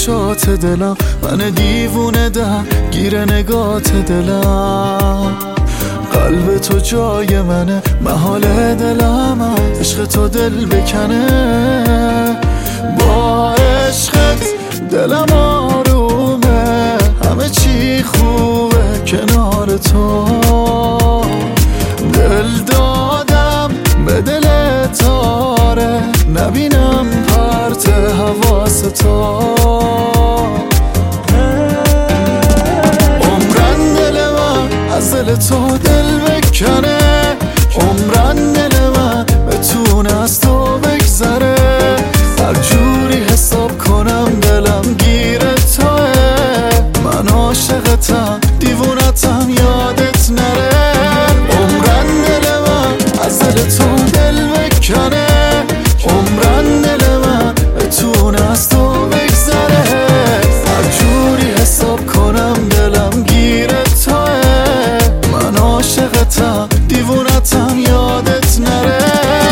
چشات دلم، من دیوونه گیر نگات دلم. قلب تو جای منه، محال دلم عشق تو دل بکنه. با عشقت دلم آرومه، همه چی خوبه کنار تو. دل دادم به دل تاره، نبینم پرت حواس تو. عمرن دل من از دل تو دل بکنه، عمرن دل من بتونه از تو بگذره. هر جوری حساب کنم دلم گیر توه، من عاشقتم دیوونتم یادت نره. عمرن دل من از دل تو دل بکنه، عمرن دل من بتونه از تو بگذره. هر جوری حساب کنم دلم گیر توه، من عاشقتم دیوونتم یادت نره.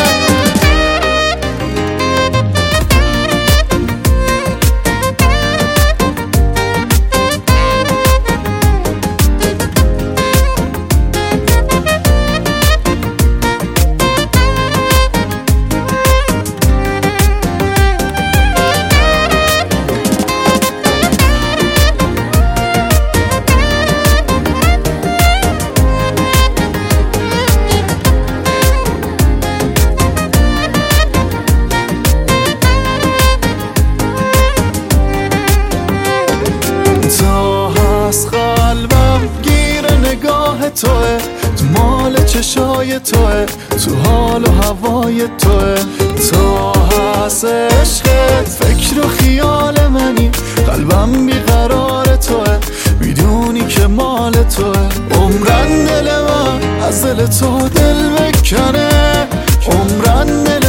قلبم گیر نگاه توه، تو مال چشای توه، تو حال و هوای توه. تا هست عشقت فکر و خیال منی، قلبم بیقرار توه، میدونی که مال توه. عمرن دل من از دل تو دل بکنه، عمرن دل